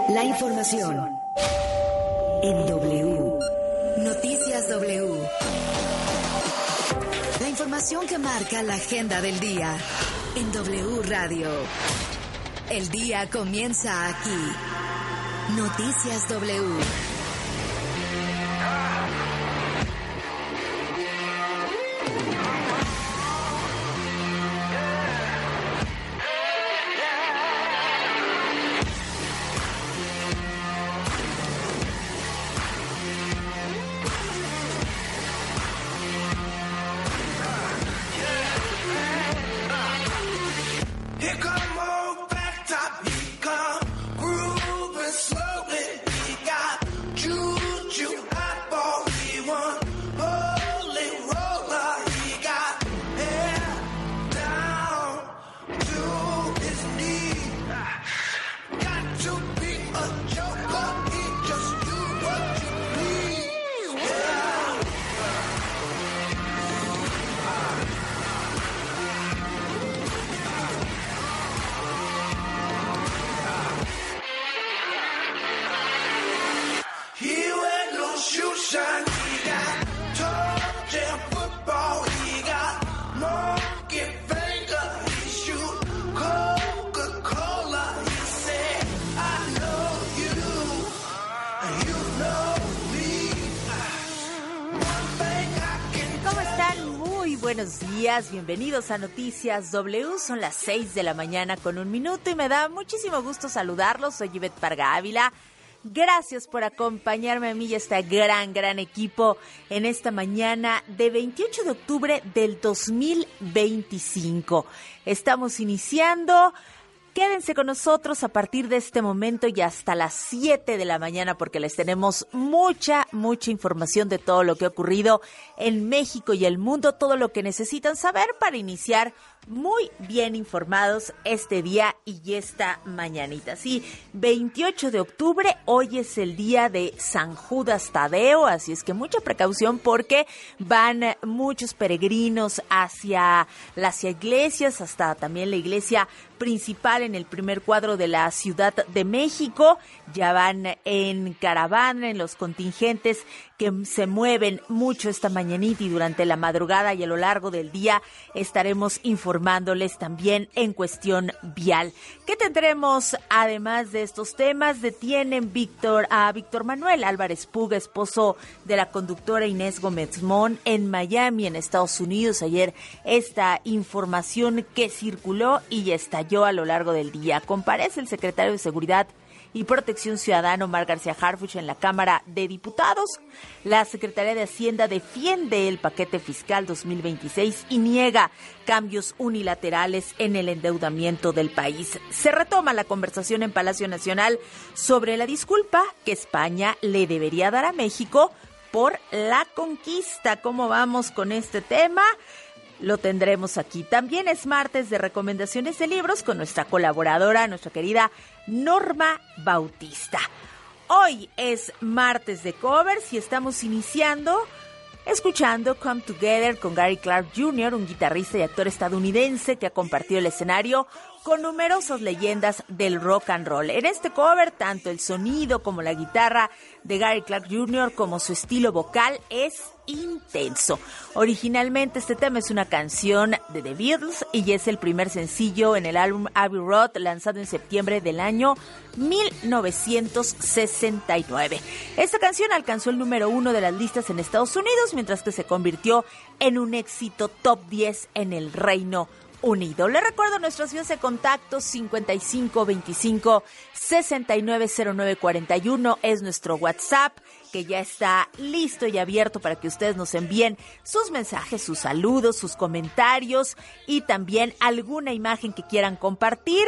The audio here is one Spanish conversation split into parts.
La información en W. Noticias W. La información que marca la agenda del día en W Radio. El día comienza aquí. Noticias W. Buenos días, bienvenidos a Noticias W, son las 6 de la mañana con 1 minuto y me da muchísimo gusto saludarlos, soy Ivette Parga Ávila. Gracias por acompañarme a mí y a este gran equipo en esta mañana de 28 de octubre del 2025. Estamos iniciando. Quédense con nosotros a partir de este momento y hasta las 7 de la mañana porque les tenemos mucha información de todo lo que ha ocurrido en México y el mundo, todo lo que necesitan saber para iniciar muy bien informados este día y esta mañanita. Sí, 28 de octubre, hoy es el día de San Judas Tadeo, así es que mucha precaución porque van muchos peregrinos hacia las iglesias, hasta también la iglesia principal en el primer cuadro de la Ciudad de México. Ya van en caravana, en los contingentes que se mueven mucho esta mañanita y durante la madrugada y a lo largo del día estaremos informándoles también en cuestión vial. ¿Qué tendremos además de estos temas? Detienen a Víctor Manuel Álvarez Puga, esposo de la conductora Inés Gómez Mon, en Miami, en Estados Unidos. Ayer esta información que circuló y estalló a lo largo del día. Comparece el secretario de Seguridad y Protección Ciudadana Omar García Harfuch en la Cámara de Diputados. La Secretaría de Hacienda defiende el paquete fiscal 2026 y niega cambios unilaterales en el endeudamiento del país. Se retoma la conversación en Palacio Nacional sobre la disculpa que España le debería dar a México por la conquista. ¿Cómo vamos con este tema? Lo tendremos aquí. También es martes de recomendaciones de libros con nuestra colaboradora, nuestra querida Norma Bautista. Hoy es martes de covers y estamos iniciando escuchando Come Together con Gary Clark Jr., un guitarrista y actor estadounidense que ha compartido el escenario con numerosas leyendas del rock and roll. En este cover, tanto el sonido como la guitarra de Gary Clark Jr. como su estilo vocal es intenso. Originalmente este tema es una canción de The Beatles y es el primer sencillo en el álbum Abbey Road, lanzado en septiembre del año 1969. Esta canción alcanzó el número 1 de las listas en Estados Unidos, mientras que se convirtió en un éxito top 10 en el Reino Unido. Le recuerdo nuestros vías de contacto: 5525-690941 es nuestro WhatsApp, que ya está listo y abierto para que ustedes nos envíen sus mensajes, sus saludos, sus comentarios y también alguna imagen que quieran compartir.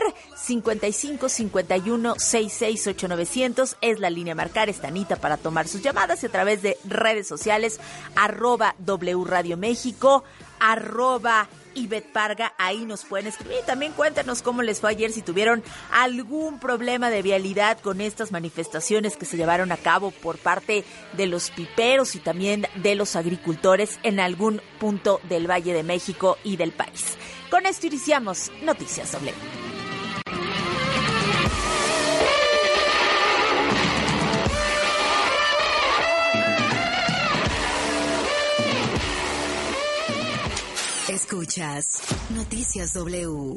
5551-668-900 es la línea a marcar, está Anita para tomar sus llamadas, y a través de redes sociales @W Radio México, Ivette Parga, ahí nos pueden escribir. También cuéntanos cómo les fue ayer, si tuvieron algún problema de vialidad con estas manifestaciones que se llevaron a cabo por parte de los piperos y también de los agricultores en algún punto del Valle de México y del país. Con esto iniciamos Noticias W. Escuchas Noticias W.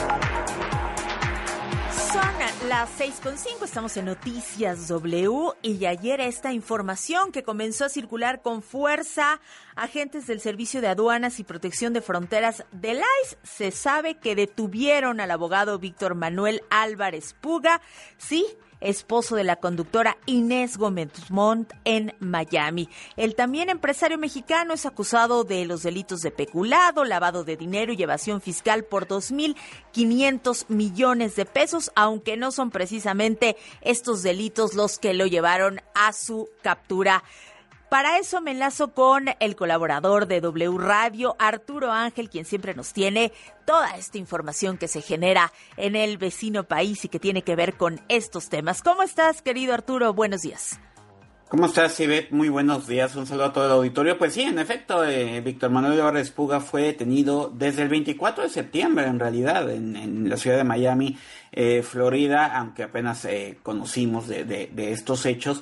Son las 6:05, estamos en Noticias W y ayer esta información que comenzó a circular con fuerza. Agentes del Servicio de Aduanas y Protección de Fronteras del ICE se sabe que detuvieron al abogado Víctor Manuel Álvarez Puga, sí, esposo de la conductora Inés Gómez Montt en Miami. El también empresario mexicano es acusado de los delitos de peculado, lavado de dinero y evasión fiscal por 2.500 millones de pesos, aunque no son precisamente estos delitos los que lo llevaron a su captura. Para eso me enlazo con el colaborador de W Radio, Arturo Ángel, quien siempre nos tiene toda esta información que se genera en el vecino país y que tiene que ver con estos temas. ¿Cómo estás, querido Arturo? Buenos días. ¿Cómo estás, Ivette? Muy buenos días. Un saludo a todo el auditorio. Pues sí, en efecto, Víctor Manuel Álvarez Puga fue detenido desde el 24 de septiembre, en realidad, en la ciudad de Miami, Florida, aunque apenas conocimos de estos hechos.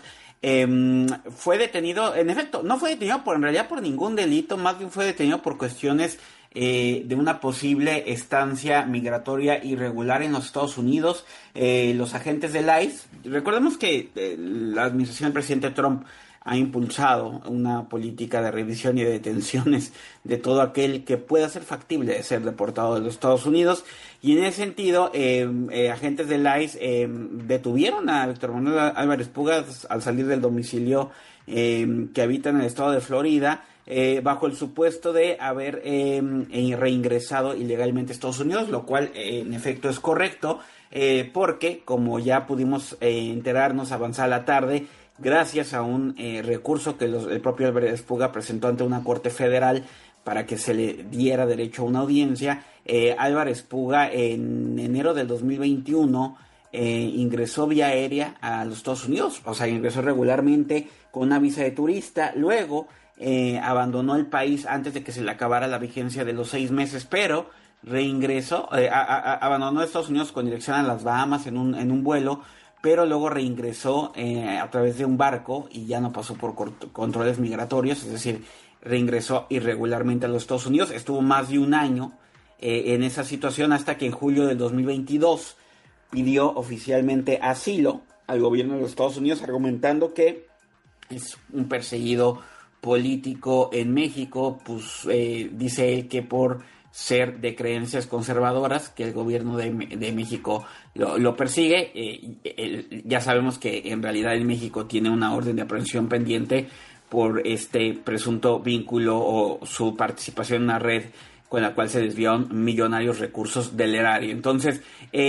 Fue detenido, en efecto, no fue detenido en realidad por ningún delito, más bien fue detenido por cuestiones de una posible estancia migratoria irregular en los Estados Unidos. Los agentes del ICE, recordemos que la administración del presidente Trump ha impulsado una política de revisión y de detenciones de todo aquel que pueda ser factible de ser deportado de los Estados Unidos, y en ese sentido agentes del ICE detuvieron a Víctor Manuel Álvarez Puga al salir del domicilio que habita en el estado de Florida, bajo el supuesto de haber reingresado ilegalmente a Estados Unidos, lo cual en efecto es correcto, porque como ya pudimos enterarnos avanzada la tarde, gracias a un recurso que el propio Álvarez Puga presentó ante una corte federal para que se le diera derecho a una audiencia, Álvarez Puga en enero del 2021 ingresó vía aérea a los Estados Unidos, o sea, ingresó regularmente con una visa de turista, luego abandonó el país antes de que se le acabara la vigencia de los 6 meses, pero reingresó, abandonó Estados Unidos con dirección a las Bahamas en un vuelo, pero luego reingresó a través de un barco y ya no pasó por controles migratorios, es decir, reingresó irregularmente a los Estados Unidos. Estuvo más de un año en esa situación hasta que en julio del 2022 pidió oficialmente asilo al gobierno de los Estados Unidos, argumentando que es un perseguido político en México, pues dice él que por ser de creencias conservadoras, que el gobierno de México lo persigue. Ya sabemos que en realidad en México tiene una orden de aprehensión pendiente por este presunto vínculo o su participación en una red con la cual se desviaron millonarios recursos del erario. Entonces,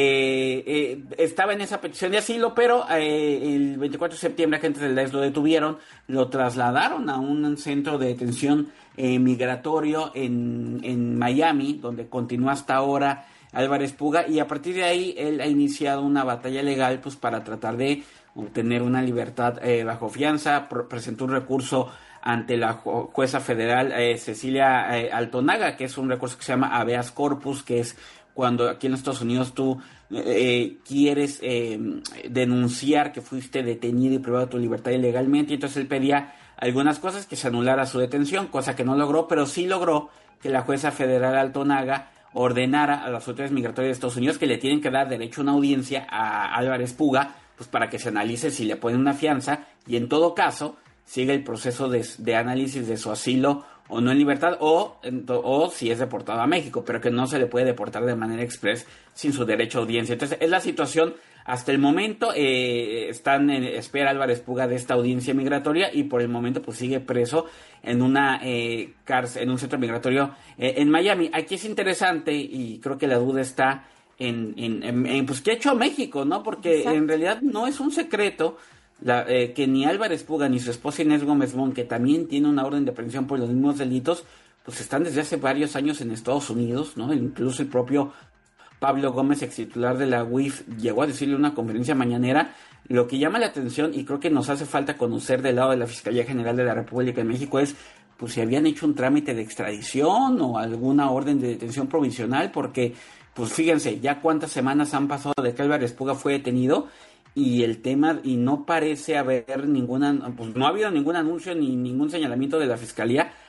estaba en esa petición de asilo, pero el 24 de septiembre agentes del ICE lo detuvieron, lo trasladaron a un centro de detención migratorio en Miami, donde continúa hasta ahora Álvarez Puga, y a partir de ahí él ha iniciado una batalla legal pues para tratar de obtener una libertad bajo fianza. Presentó un recurso ante la jueza federal Cecilia Altonaga, que es un recurso que se llama habeas corpus, que es cuando aquí en los Estados Unidos tú quieres denunciar que fuiste detenido y privado de tu libertad ilegalmente, y entonces él pedía algunas cosas, que se anulara su detención, cosa que no logró, pero sí logró que la jueza federal Altonaga ordenara a las autoridades migratorias de Estados Unidos que le tienen que dar derecho a una audiencia a Álvarez Puga, pues para que se analice si le ponen una fianza, y en todo caso sigue el proceso de análisis de su asilo o no en libertad, o si es deportado a México, pero que no se le puede deportar de manera express sin su derecho a audiencia. Entonces es la situación hasta el momento. Están en espera Álvarez Puga de esta audiencia migratoria, y por el momento pues sigue preso en una cárcel, en un centro migratorio en Miami. Aquí es interesante, y creo que la duda está en pues qué ha hecho México, ¿no? Porque exacto, en realidad no es un secreto que ni Álvarez Puga ni su esposa Inés Gómez Montt, que también tiene una orden de aprehensión por los mismos delitos, pues están desde hace varios años en Estados Unidos, ¿no? Incluso el propio Pablo Gómez, ex titular de la UIF, llegó a decirle en una conferencia mañanera. Lo que llama la atención, y creo que nos hace falta conocer del lado de la Fiscalía General de la República de México, es pues si habían hecho un trámite de extradición o alguna orden de detención provisional, porque pues fíjense, ya cuántas semanas han pasado de que Álvarez Puga fue detenido, y el tema, y no parece haber pues no ha habido ningún anuncio ni ningún señalamiento de la Fiscalía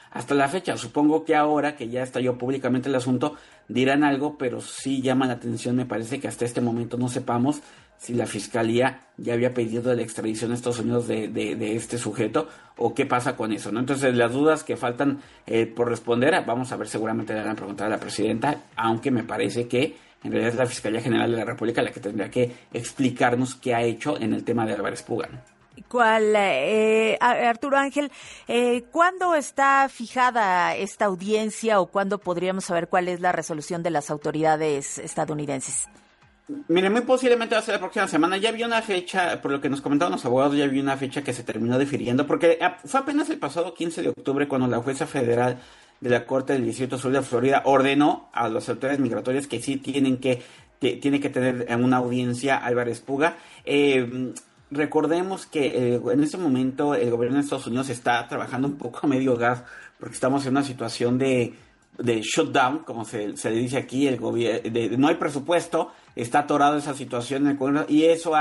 hasta la fecha. Supongo que ahora que ya estalló públicamente el asunto dirán algo, pero sí llama la atención, me parece que hasta este momento no sepamos si la fiscalía ya había pedido la extradición a Estados Unidos de este sujeto o qué pasa con eso, ¿no? Entonces las dudas que faltan por responder, vamos a ver, seguramente le van a preguntar a la presidenta, aunque me parece que en realidad es la Fiscalía General de la República la que tendría que explicarnos qué ha hecho en el tema de Álvarez Puga, ¿no? ¿Cuál, Arturo Ángel, cuándo está fijada esta audiencia o cuándo podríamos saber cuál es la resolución de las autoridades estadounidenses? Mire, muy posiblemente va a ser la próxima semana. Ya había una fecha, por lo que nos comentaban los abogados, ya había una fecha que se terminó difiriendo, porque fue apenas el pasado 15 de octubre cuando la jueza federal de la Corte del Distrito Sur de Florida ordenó a las autoridades migratorias que sí tiene que tener una audiencia Álvarez Puga. Recordemos que en este momento el gobierno de Estados Unidos está trabajando un poco a medio gas, porque estamos en una situación de shutdown, como se le dice aquí, el gobierno, no hay presupuesto, está atorado esa situación en el gobierno, y eso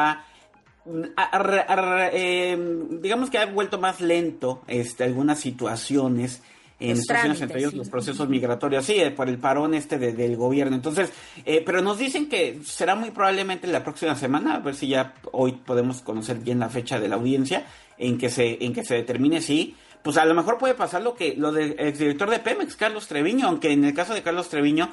digamos que ha vuelto más lento algunas situaciones en Estados Unidos, entre ellos los procesos migratorios, sí, por el parón del gobierno. Entonces, pero nos dicen que será muy probablemente la próxima semana, a ver si ya hoy podemos conocer bien la fecha de la audiencia, en que se determine si, pues a lo mejor puede pasar lo del exdirector de Pemex, Carlos Treviño, aunque en el caso de Carlos Treviño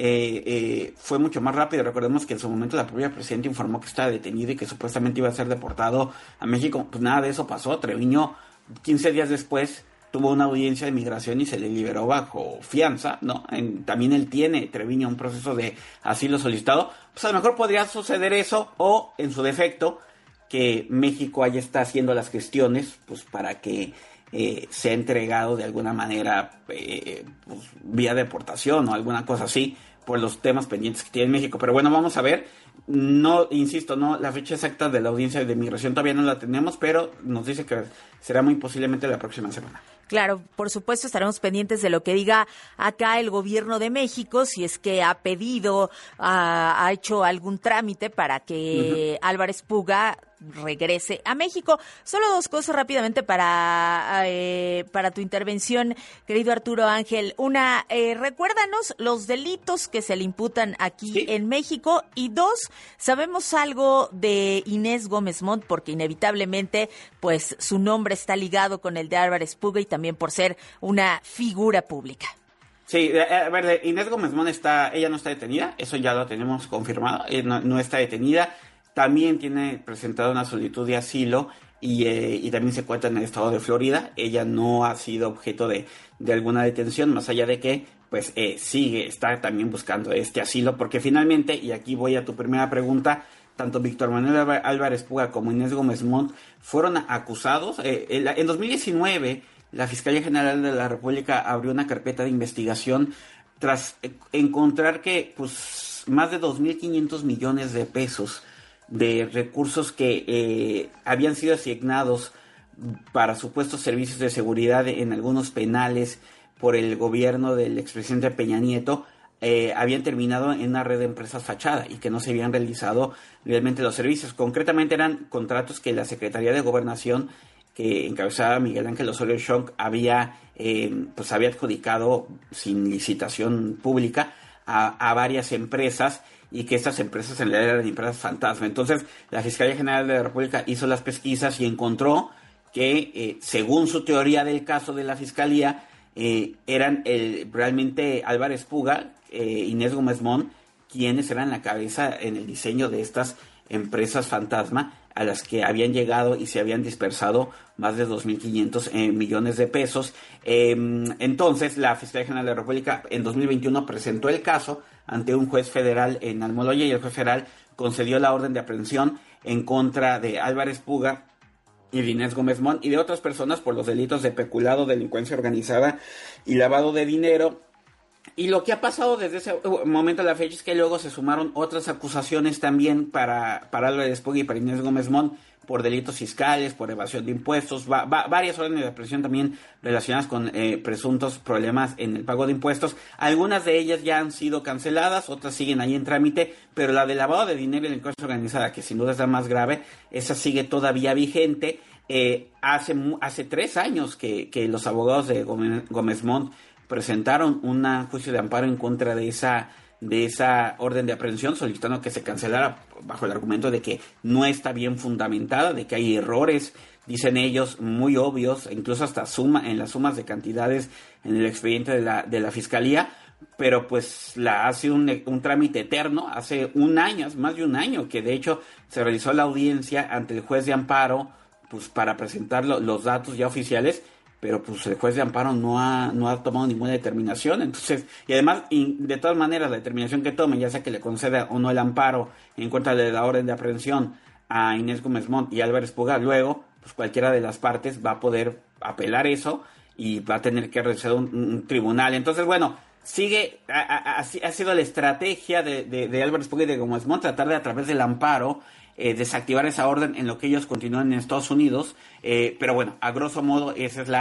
fue mucho más rápido. Recordemos que en su momento la propia presidenta informó que estaba detenido y que supuestamente iba a ser deportado a México. Pues nada de eso pasó. Treviño, 15 días después, tuvo una audiencia de migración y se le liberó bajo fianza, ¿no? También él tiene, Treviño, un proceso de asilo solicitado. Pues a lo mejor podría suceder eso, o en su defecto, que México ya está haciendo las gestiones, pues para que sea entregado de alguna manera, pues, vía deportación o alguna cosa así, por los temas pendientes que tiene México. Pero bueno, vamos a ver. No, insisto, no, la fecha exacta de la audiencia de migración todavía no la tenemos, pero nos dice que será muy posiblemente la próxima semana. Claro, por supuesto, estaremos pendientes de lo que diga acá el gobierno de México, si es que ha pedido, ha hecho algún trámite para que Álvarez Puga regrese a México. Solo dos cosas rápidamente para tu intervención, querido Arturo Ángel. Una, recuérdanos los delitos que se le imputan aquí en México, y dos, ¿sabemos algo de Inés Gómez Montt? Porque inevitablemente, pues, su nombre está ligado con el de Álvarez Puga y también por ser una figura pública. Sí, a ver, Inés Gómez Montt ella no está detenida, eso ya lo tenemos confirmado, no está detenida. También tiene presentado una solicitud de asilo y también se encuentra en el estado de Florida. Ella no ha sido objeto de alguna detención, más allá de que pues está también buscando este asilo, porque finalmente, y aquí voy a tu primera pregunta, tanto Víctor Manuel Álvarez Puga como Inés Gómez Montt fueron acusados. En 2019, la Fiscalía General de la República abrió una carpeta de investigación tras encontrar que pues más de 2.500 millones de pesos de recursos que habían sido asignados para supuestos servicios de seguridad en algunos penales por el gobierno del expresidente Peña Nieto, habían terminado en una red de empresas fachada y que no se habían realizado realmente los servicios. Concretamente eran contratos que la Secretaría de Gobernación, que encabezaba Miguel Ángel Osorio Chong, había adjudicado sin licitación pública a varias empresas, y que estas empresas en realidad eran empresas fantasma. Entonces, la Fiscalía General de la República hizo las pesquisas y encontró que, según su teoría del caso de la Fiscalía, eran realmente Álvarez Puga, Inés Gómez Montt, quienes eran la cabeza en el diseño de estas empresas fantasma a las que habían llegado y se habían dispersado más de 2.500 millones de pesos. Entonces, la Fiscalía General de la República en 2021 presentó el caso ante un juez federal en Almoloya, y el juez federal concedió la orden de aprehensión en contra de Álvarez Puga y de Inés Gómez Montt y de otras personas por los delitos de peculado, delincuencia organizada y lavado de dinero. Y lo que ha pasado desde ese momento a la fecha es que luego se sumaron otras acusaciones también para Álvarez Puga y para Inés Gómez Montt por delitos fiscales, por evasión de impuestos, varias órdenes de aprehensión también relacionadas con presuntos problemas en el pago de impuestos. Algunas de ellas ya han sido canceladas, otras siguen ahí en trámite, pero la de lavado de dinero y delincuencia organizada, que sin duda es la más grave, esa sigue todavía vigente. Hace 3 años que los abogados de Gómez Montt presentaron un juicio de amparo en contra de esa orden de aprehensión, solicitando que se cancelara bajo el argumento de que no está bien fundamentada, de que hay errores, dicen ellos, muy obvios, incluso hasta en las sumas de cantidades en el expediente de la Fiscalía, pero pues hace un trámite eterno. Hace un año, más de un año, que de hecho se realizó la audiencia ante el juez de amparo, pues para presentar los datos ya oficiales, pero pues el juez de amparo no ha tomado ninguna determinación. Entonces, y además, de todas maneras, la determinación que tome, ya sea que le conceda o no el amparo en contra de la orden de aprehensión a Inés Gómez Montt y Álvarez Puga, luego, pues cualquiera de las partes va a poder apelar eso y va a tener que realizar un tribunal. Entonces, bueno, ha sido la estrategia de Álvarez Puga y de Gómez Montt tratar de, a través del amparo, desactivar esa orden en lo que ellos continúan en Estados Unidos, pero bueno, a grosso modo esa es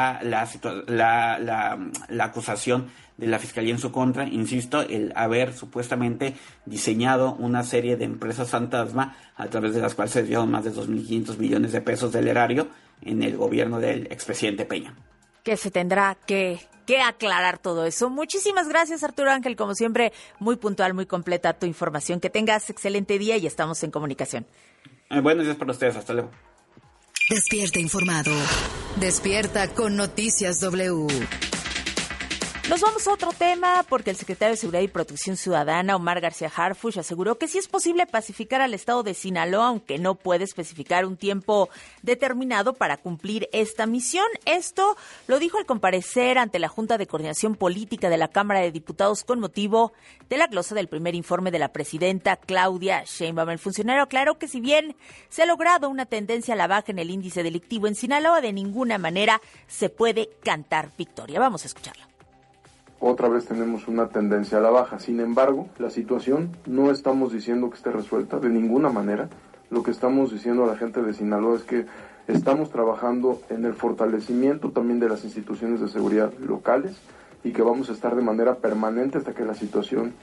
la acusación de la Fiscalía en su contra, insisto, el haber supuestamente diseñado una serie de empresas fantasma a través de las cuales se desviaron más de 2.500 billones de pesos del erario en el gobierno del expresidente Peña. Que se tendrá que aclarar todo eso. Muchísimas gracias, Arturo Ángel, como siempre, muy puntual, muy completa tu información. Que tengas excelente día y estamos en comunicación. Buenos días para ustedes, hasta luego. Despierta informado. Despierta con Noticias W. Nos vamos a otro tema porque el secretario de Seguridad y Protección Ciudadana, Omar García Harfuch, aseguró que sí es posible pacificar al estado de Sinaloa, aunque no puede especificar un tiempo determinado para cumplir esta misión. Esto lo dijo al comparecer ante la Junta de Coordinación Política de la Cámara de Diputados con motivo de la glosa del primer informe de la presidenta Claudia Sheinbaum. El funcionario aclaró que si bien se ha logrado una tendencia a la baja en el índice delictivo en Sinaloa, de ninguna manera se puede cantar victoria. Vamos a escucharlo. Otra vez tenemos una tendencia a la baja. Sin embargo, la situación no estamos diciendo que esté resuelta de ninguna manera. Lo que estamos diciendo a la gente de Sinaloa es que estamos trabajando en el fortalecimiento también de las instituciones de seguridad locales y que vamos a estar de manera permanente hasta que la situación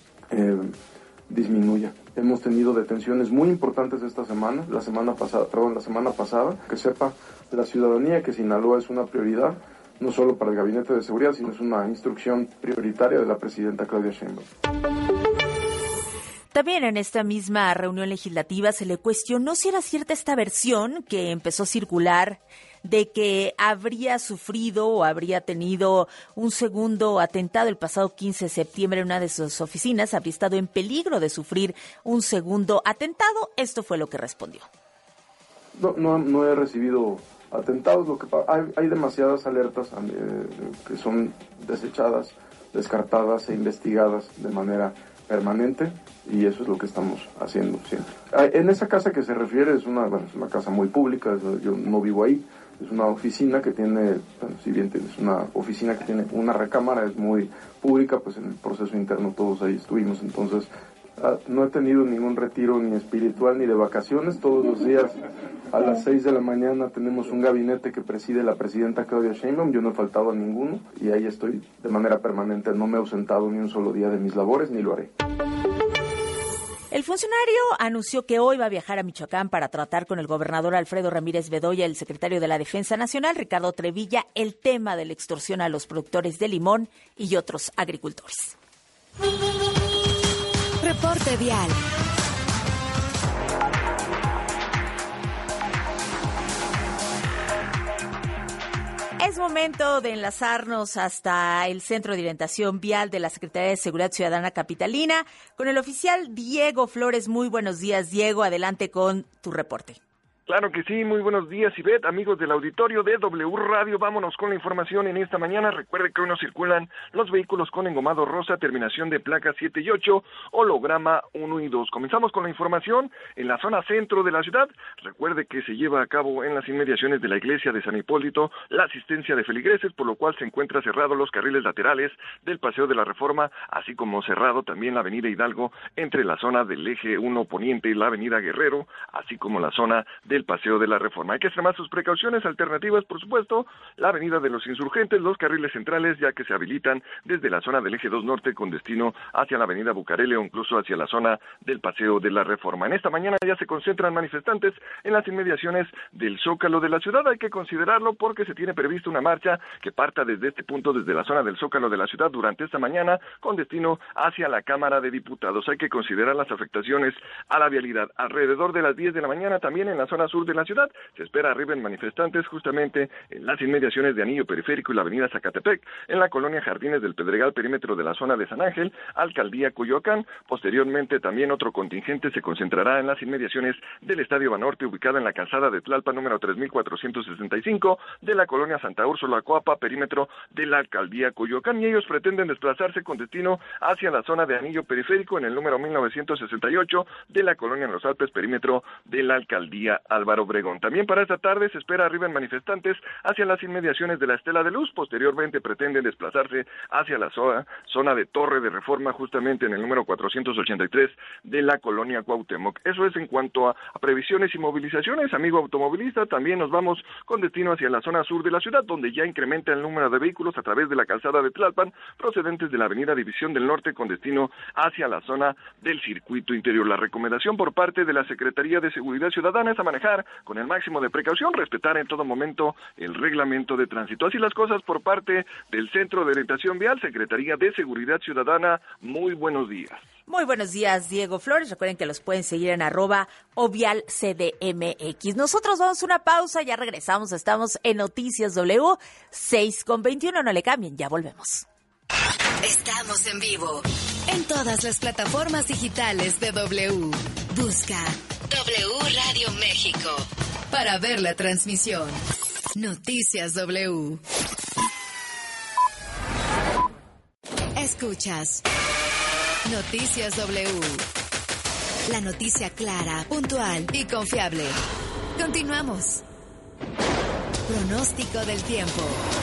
disminuya. Hemos tenido detenciones muy importantes esta semana, la semana pasada, que sepa la ciudadanía que Sinaloa es una prioridad, no solo para el Gabinete de Seguridad, sino es una instrucción prioritaria de la presidenta Claudia Sheinbaum. También en esta misma reunión legislativa se le cuestionó si era cierta esta versión que empezó a circular de que habría sufrido o habría tenido un segundo atentado el pasado 15 de septiembre en una de sus oficinas, habría estado en peligro de sufrir un segundo atentado. Esto fue lo que respondió. No he recibido atentados. Lo que hay demasiadas alertas que son desechadas, descartadas e investigadas de manera permanente, y eso es lo que estamos haciendo siempre. En esa casa que se refiere es una casa muy pública. Yo no vivo ahí. Es una oficina que tiene, si bien es una oficina que tiene una recámara, es muy pública, pues en el proceso interno todos ahí estuvimos. Entonces no he tenido ningún retiro ni espiritual ni de vacaciones. Todos los días a las 6 de la mañana tenemos un gabinete que preside la presidenta Claudia Sheinbaum. Yo no he faltado a ninguno y ahí estoy de manera permanente. No me he ausentado ni un solo día de mis labores, ni lo haré. El funcionario anunció que hoy va a viajar a Michoacán para tratar con el gobernador Alfredo Ramírez Bedoya, el secretario de la Defensa Nacional, Ricardo Trevilla, el tema de la extorsión a los productores de limón y otros agricultores. Reporte vial. Es momento de enlazarnos hasta el Centro de Orientación Vial de la Secretaría de Seguridad Ciudadana Capitalina con el oficial Diego Flores. Muy buenos días, Diego. Adelante con tu reporte. Claro que sí, muy buenos días, Ivette, amigos del auditorio de W Radio. Vámonos con la información en esta mañana. Recuerde que hoy no circulan los vehículos con engomado rosa, terminación de placas 7 y 8, holograma 1 y 2. Comenzamos con la información en la zona centro de la ciudad. Recuerde que se lleva a cabo en las inmediaciones de la iglesia de San Hipólito la asistencia de feligreses, por lo cual se encuentra cerrado los carriles laterales del Paseo de la Reforma, así como cerrado también la avenida Hidalgo entre la zona del eje 1 poniente y la avenida Guerrero, así como la zona de del Paseo de la Reforma. Hay que extremar sus precauciones alternativas, por supuesto, la Avenida de los Insurgentes, los carriles centrales, ya que se habilitan desde la zona del Eje 2 Norte con destino hacia la Avenida Bucareli o incluso hacia la zona del Paseo de la Reforma. En esta mañana ya se concentran manifestantes en las inmediaciones del Zócalo de la ciudad. Hay que considerarlo porque se tiene previsto una marcha que parta desde este punto, desde la zona del Zócalo de la ciudad durante esta mañana con destino hacia la Cámara de Diputados. Hay que considerar las afectaciones a la vialidad. Alrededor de las 10 de la mañana también en la zona sur de la ciudad se espera arriben manifestantes justamente en las inmediaciones de Anillo Periférico y la avenida Zacatepec, en la colonia Jardines del Pedregal, perímetro de la zona de San Ángel, Alcaldía Coyoacán. Posteriormente también otro contingente se concentrará en las inmediaciones del Estadio Banorte, ubicada en la calzada de Tlalpan número 3465 de la colonia Santa Úrsula Coapa, perímetro de la Alcaldía Coyoacán, y ellos pretenden desplazarse con destino hacia la zona de Anillo Periférico en el número 1968 de la colonia Los Alpes, perímetro de la Alcaldía Álvaro Obregón. También para esta tarde se espera arriben manifestantes hacia las inmediaciones de la Estela de Luz. Posteriormente pretenden desplazarse hacia la zona de Torre de Reforma, justamente en el número 483 de la colonia Cuauhtémoc. Eso es en cuanto a previsiones y movilizaciones. Amigo automovilista, también nos vamos con destino hacia la zona sur de la ciudad, donde ya incrementa el número de vehículos a través de la calzada de Tlalpan, procedentes de la avenida División del Norte con destino hacia la zona del circuito interior. La recomendación por parte de la Secretaría de Seguridad Ciudadana es a manejar con el máximo de precaución, respetar en todo momento el reglamento de tránsito. Así las cosas por parte del Centro de Orientación Vial, Secretaría de Seguridad Ciudadana. Muy buenos días. Muy buenos días, Diego Flores. Recuerden que los pueden seguir en @ovialcdmx. Nosotros vamos a una pausa, ya regresamos. Estamos en Noticias W, 6:21. No le cambien, ya volvemos. Estamos en vivo en todas las plataformas digitales de W. Busca W Radio México para ver la transmisión. Noticias W. Escuchas Noticias W. La noticia clara, puntual y confiable. Continuamos. Pronóstico del tiempo.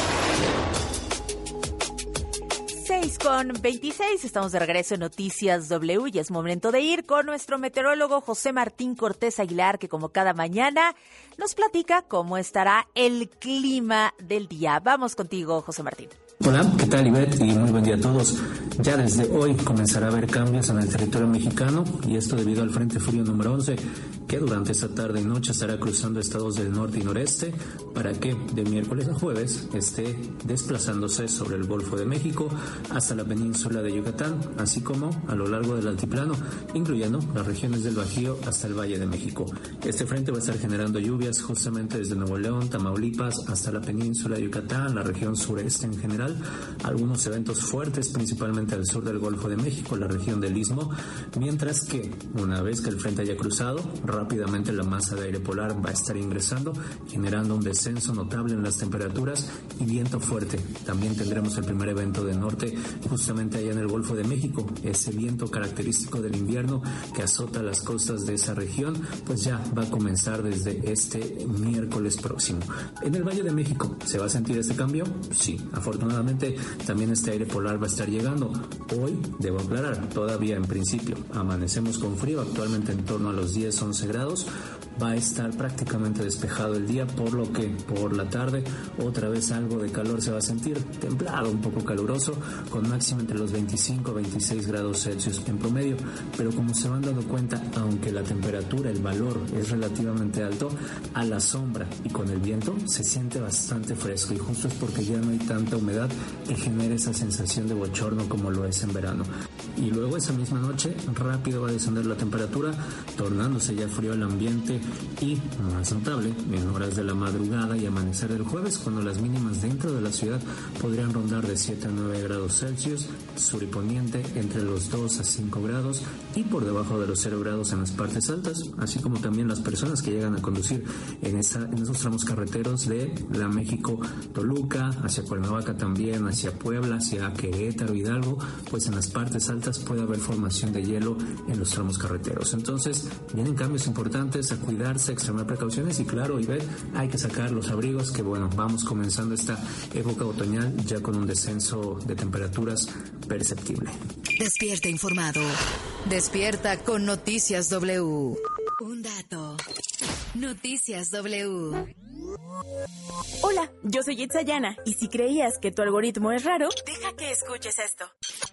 6:26, estamos de regreso en Noticias W y es momento de ir con nuestro meteorólogo José Martín Cortés Aguilar, que como cada mañana nos platica cómo estará el clima del día. Vamos contigo, José Martín. Hola, ¿qué tal, Ivette? Y muy buen día a todos. Ya desde hoy comenzará a haber cambios en el territorio mexicano, y esto debido al Frente Frío número 11, que durante esta tarde y noche estará cruzando estados del norte y noreste, para que de miércoles a jueves esté desplazándose sobre el Golfo de México hasta la península de Yucatán, así como a lo largo del altiplano, incluyendo las regiones del Bajío hasta el Valle de México. Este frente va a estar generando lluvias justamente desde Nuevo León, Tamaulipas, hasta la península de Yucatán, la región sureste en general, algunos eventos fuertes principalmente al sur del Golfo de México, la región del Istmo, mientras que una vez que el frente haya cruzado, rápidamente la masa de aire polar va a estar ingresando, generando un descenso notable en las temperaturas y viento fuerte. También tendremos el primer evento de norte justamente allá en el Golfo de México, ese viento característico del invierno que azota las costas de esa región, pues ya va a comenzar desde este miércoles próximo. En el Valle de México, ¿se va a sentir ese cambio? Sí, afortunadamente también este aire polar va a estar llegando. Hoy, debo aclarar, todavía en principio amanecemos con frío, actualmente en torno a los 10-11 grados. Va a estar prácticamente despejado el día, por lo que por la tarde otra vez algo de calor se va a sentir, templado, un poco caluroso, con máxima entre los 25-26 grados Celsius en promedio. Pero como se van dando cuenta, aunque la temperatura, el valor es relativamente alto, a la sombra y con el viento se siente bastante fresco, y justo es porque ya no hay tanta humedad que genere esa sensación de bochorno como lo es en verano. Y luego esa misma noche rápido va a descender la temperatura, tornándose ya frío el ambiente, y más notable en horas de la madrugada y amanecer del jueves, cuando las mínimas dentro de la ciudad podrían rondar de 7-9 grados Celsius, sur y poniente entre los 2-5 grados y por debajo de los 0 grados en las partes altas, así como también las personas que llegan a conducir en esos tramos carreteros de la México-Toluca, hacia Cuernavaca también, hacia Puebla, hacia Querétaro, Hidalgo, pues en las partes altas puede haber formación de hielo en los tramos carreteros. Entonces vienen cambios importantes, a cuidarse, extremar precauciones, y claro, Ivette, hay que sacar los abrigos, que bueno, vamos comenzando esta época otoñal ya con un descenso de temperaturas perceptible. Despierta informado. Despierta con Noticias W. Un dato. Noticias W. Hola, yo soy Itzayana, y si creías que tu algoritmo es raro, deja que escuches esto.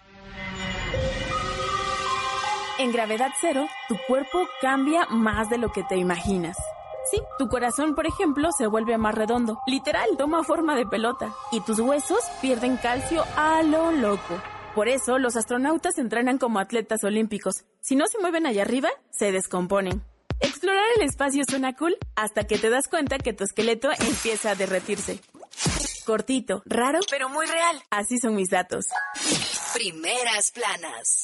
En gravedad cero, tu cuerpo cambia más de lo que te imaginas. Sí, tu corazón, por ejemplo, se vuelve más redondo. Literal, toma forma de pelota. Y tus huesos pierden calcio a lo loco. Por eso, los astronautas entrenan como atletas olímpicos. Si no se mueven allá arriba, se descomponen. Explorar el espacio suena cool hasta que te das cuenta que tu esqueleto empieza a derretirse. Cortito, raro, pero muy real. Así son mis datos. Primeras planas.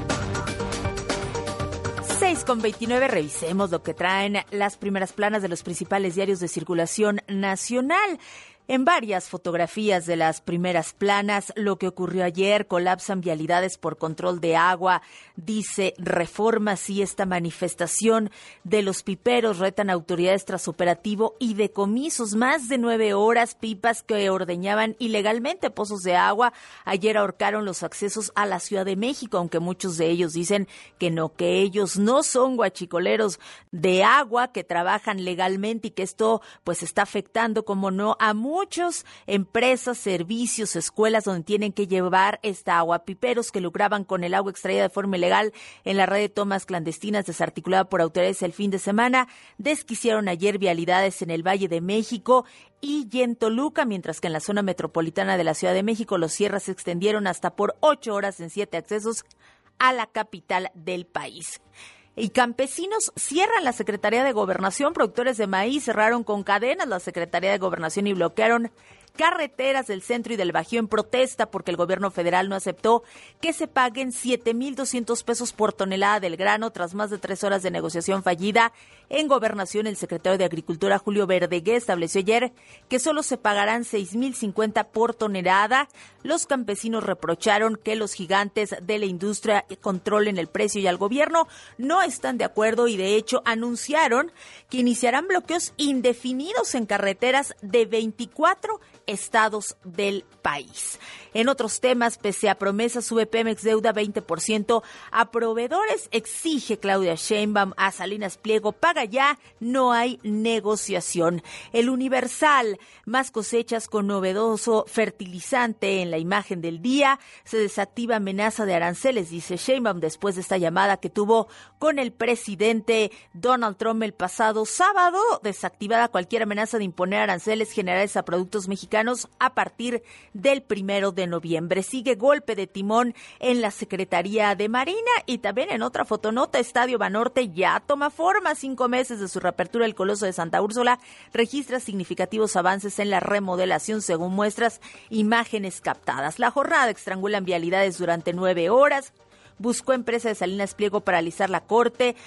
6:29, revisemos lo que traen las primeras planas de los principales diarios de circulación nacional. En varias fotografías de las primeras planas, lo que ocurrió ayer: colapsan vialidades por control de agua, dice Reforma. Sí, esta manifestación de los piperos, retan autoridades tras operativo y decomisos. Más de 9 horas, pipas que ordeñaban ilegalmente pozos de agua. Ayer ahorcaron los accesos a la Ciudad de México, aunque muchos de ellos dicen que no, que ellos no son guachicoleros de agua, que trabajan legalmente y que esto pues está afectando, como no, a muchas empresas, servicios, escuelas donde tienen que llevar esta agua. Piperos que lucraban con el agua extraída de forma ilegal en la red de tomas clandestinas desarticulada por autoridades el fin de semana, desquiciaron ayer vialidades en el Valle de México y en Toluca, mientras que en la zona metropolitana de la Ciudad de México los cierres se extendieron hasta por 8 horas en 7 accesos a la capital del país. Y campesinos cierran la Secretaría de Gobernación. Productores de maíz cerraron con cadenas la Secretaría de Gobernación y bloquearon carreteras del centro y del Bajío en protesta porque el gobierno federal no aceptó que se paguen 7,200 pesos por tonelada del grano tras más de 3 horas de negociación fallida. En Gobernación, el secretario de Agricultura, Julio Verdegué, estableció ayer que solo se pagarán 6,050 por tonelada. Los campesinos reprocharon que los gigantes de la industria controlen el precio y al gobierno no están de acuerdo y de hecho anunciaron que iniciarán bloqueos indefinidos en carreteras de 24 estados del país. En otros temas, pese a promesas, sube Pemex deuda 20% a proveedores. Exige Claudia Sheinbaum a Salinas Pliego: paga ya, no hay negociación. El Universal: más cosechas con novedoso fertilizante en la imagen del día. Se desactiva amenaza de aranceles, dice Sheinbaum, después de esta llamada que tuvo con el presidente Donald Trump el pasado sábado. Desactivada cualquier amenaza de imponer aranceles generales a productos mexicanos a partir del 1 de noviembre. Sigue golpe de timón en la Secretaría de Marina. Y también en otra fotonota, Estadio Banorte ya toma forma. 5 meses de su reapertura, el Coloso de Santa Úrsula registra significativos avances en la remodelación, según muestras imágenes captadas. La jornada estrangulan vialidades durante 9 horas. Buscó empresa de Salinas Pliego paralizar la Corte.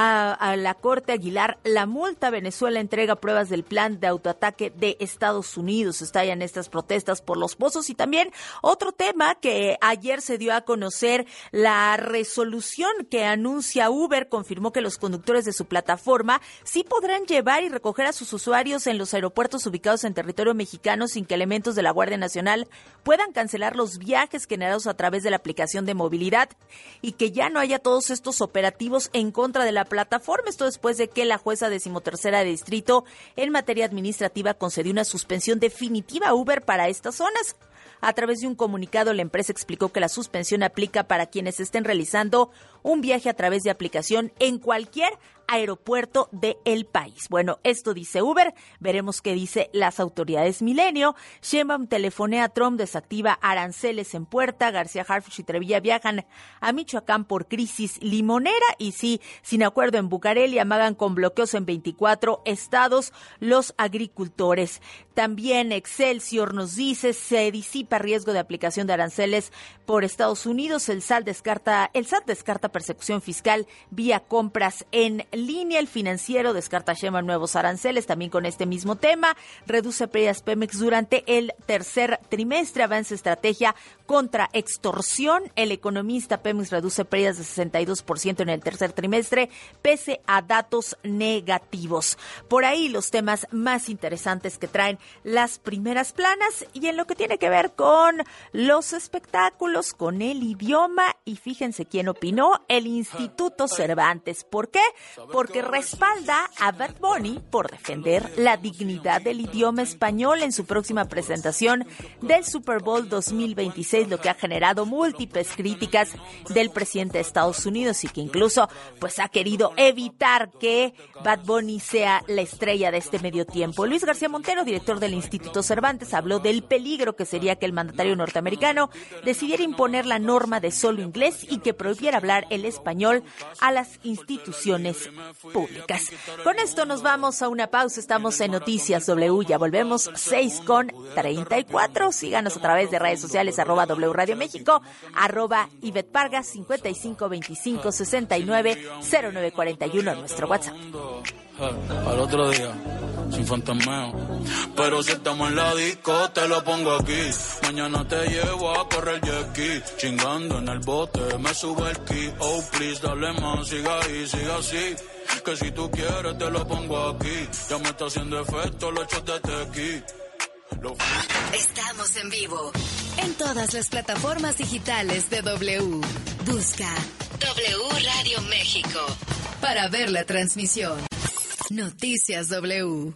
A la Corte Aguilar la multa. Venezuela entrega pruebas del plan de autoataque de Estados Unidos. Estallan estas protestas por los pozos. Y también otro tema que ayer se dio a conocer: la resolución que anuncia Uber confirmó que los conductores de su plataforma sí podrán llevar y recoger a sus usuarios en los aeropuertos ubicados en territorio mexicano sin que elementos de la Guardia Nacional puedan cancelar los viajes generados a través de la aplicación de movilidad, y que ya no haya todos estos operativos en contra de la plataforma. Esto después de que la jueza 13ª de distrito en materia administrativa concedió una suspensión definitiva a Uber para estas zonas. A través de un comunicado, la empresa explicó que la suspensión aplica para quienes estén realizando un viaje a través de aplicación en cualquier aeropuerto del país. Bueno, esto dice Uber. Veremos qué dice las autoridades. Milenio: Sheinbaum telefonea a Trump, desactiva aranceles en puerta. García Harfuch y Trevilla viajan a Michoacán por crisis limonera. Y sí, sin acuerdo en Bucareli, amagan con bloqueos en 24 estados los agricultores. También Excelsior nos dice: se disipa riesgo de aplicación de aranceles por Estados Unidos. El SAT descarta persecución fiscal vía compras en línea. El Financiero: descarta Sheinbaum nuevos aranceles. También con este mismo tema: reduce pérdidas Pemex durante el tercer trimestre. Avanza estrategia contra extorsión. El Economista: Pemex reduce pérdidas de 62% en el tercer trimestre, pese a datos negativos. Por ahí los temas más interesantes que traen las primeras planas. Y en lo que tiene que ver con los espectáculos, con el idioma, y fíjense quién opinó: el Instituto Cervantes. ¿Por qué? porque respalda a Bad Bunny por defender la dignidad del idioma español en su próxima presentación del Super Bowl 2026, lo que ha generado múltiples críticas del presidente de Estados Unidos y que incluso pues ha querido evitar que Bad Bunny sea la estrella de este medio tiempo. Luis García Montero, director del Instituto Cervantes, habló del peligro que sería que el mandatario norteamericano decidiera imponer la norma de solo inglés y que prohibiera hablar el español a las instituciones públicas. Con esto nos vamos a una pausa. Estamos en Noticias W. Ya volvemos 6:34. Síganos a través de redes sociales @W Radio México, @Ivette Pargas, 5525690941 en nuestro WhatsApp. Al otro día, sin fantasmeo. Pero si estamos en la disco, te lo pongo aquí. Mañana te llevo a correr jet ski. Chingando en el bote, me sube el ki. Oh, please, dale más, siga ahí, siga así. Que si tú quieres, te lo pongo aquí. Ya me está haciendo efecto los shots de tequi. Estamos en vivo en todas las plataformas digitales de W. Busca W Radio México para ver la transmisión. Noticias W.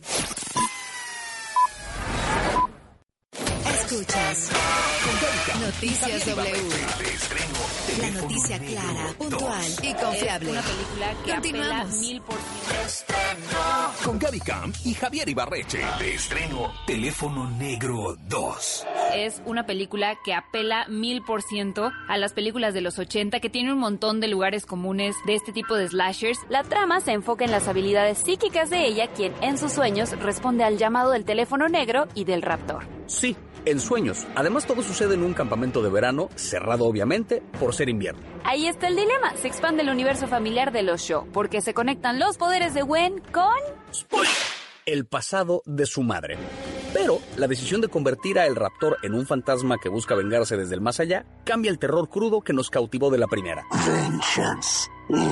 Escuchas Noticias W. La noticia clara, puntual y confiable. Una película que apela 1000%. Con Gaby Camp y Javier Ibarreche. De estreno, Teléfono Negro 2. Es una película que apela 1000% a las películas de los 80, que tiene un montón de lugares comunes de este tipo de slashers. La trama se enfoca en las habilidades psíquicas de ella, quien en sus sueños responde al llamado del teléfono negro y del raptor. Sí, en sueños. Además, todo sucede en un campamento de verano, cerrado obviamente, por ser invierno. Ahí está el dilema. Se expande el universo familiar de los Shaw, porque se conectan los poderes de Gwen con... ¡Spoiler! El pasado de su madre. Pero la decisión de convertir a El Raptor en un fantasma que busca vengarse desde el más allá cambia el terror crudo que nos cautivó de la primera. Vengeance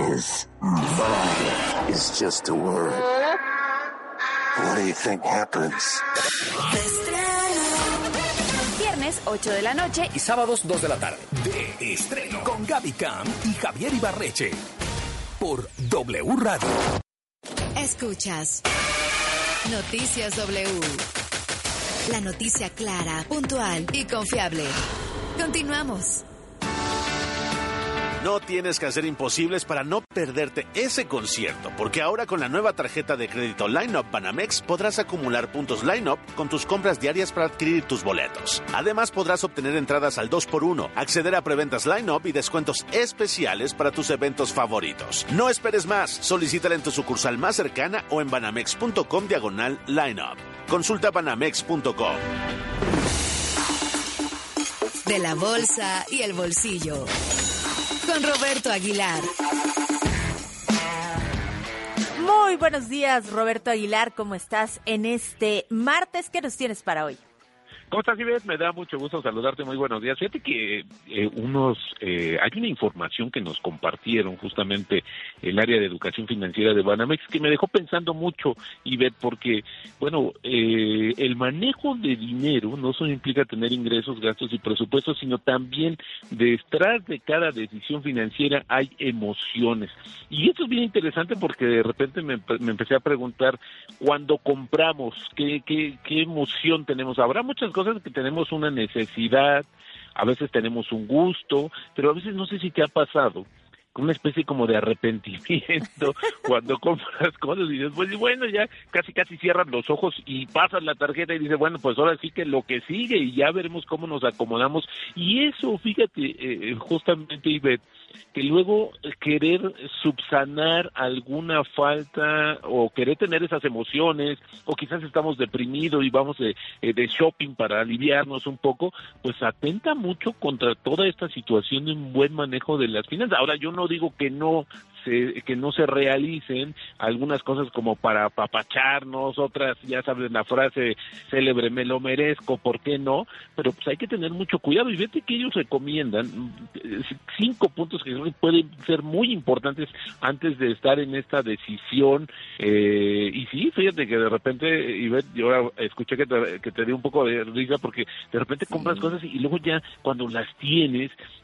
is just a word. What do you think happens? Viernes, 8 de la noche. Y sábados, 2 de la tarde. De estreno. Con Gaby Camp y Javier Ibarreche. Por W Radio. Escuchas Noticias W. La noticia clara, puntual y confiable. Continuamos. No tienes que hacer imposibles para no perderte ese concierto, porque ahora con la nueva tarjeta de crédito Line-Up Banamex podrás acumular puntos Line-Up con tus compras diarias para adquirir tus boletos. Además podrás obtener entradas al 2x1, acceder a preventas Line-Up y descuentos especiales para tus eventos favoritos. No esperes más, solicítala en tu sucursal más cercana o en banamex.com/Line-Up. Consulta banamex.com. De la bolsa y el bolsillo. Con Roberto Aguilar. Muy buenos días, Roberto Aguilar. ¿Cómo estás en este martes? ¿Qué nos tienes para hoy? ¿Cómo estás, Ivette? Me da mucho gusto saludarte. Muy buenos días. Fíjate que hay una información que nos compartieron justamente el área de educación financiera de Banamex que me dejó pensando mucho, Ivette, porque, bueno, el manejo de dinero no solo implica tener ingresos, gastos y presupuestos, sino también detrás de cada decisión financiera hay emociones. Y esto es bien interesante porque de repente me empecé a preguntar, cuando compramos, ¿qué emoción tenemos? Habrá muchas cosas que tenemos una necesidad, a veces tenemos un gusto, pero a veces no sé si te ha pasado una especie como de arrepentimiento cuando compras cosas y después, bueno, ya casi cierras los ojos y pasas la tarjeta y dices, bueno, pues ahora sí que lo que sigue y ya veremos cómo nos acomodamos. Y eso, fíjate, justamente, Ivette, que luego querer subsanar alguna falta o querer tener esas emociones, o quizás estamos deprimidos y vamos de shopping para aliviarnos un poco, pues atenta mucho contra toda esta situación de un buen manejo de las finanzas. Ahora, yo no digo que no se realicen algunas cosas como para apapacharnos, otras, ya sabes la frase célebre, me lo merezco, ¿por qué no? Pero pues hay que tener mucho cuidado y fíjate que ellos recomiendan 5 puntos que pueden ser muy importantes antes de estar en esta decisión, y sí, fíjate que de repente, Ivette, yo ahora escuché que te dio un poco de risa porque de repente compras cosas y luego ya cuando las tienes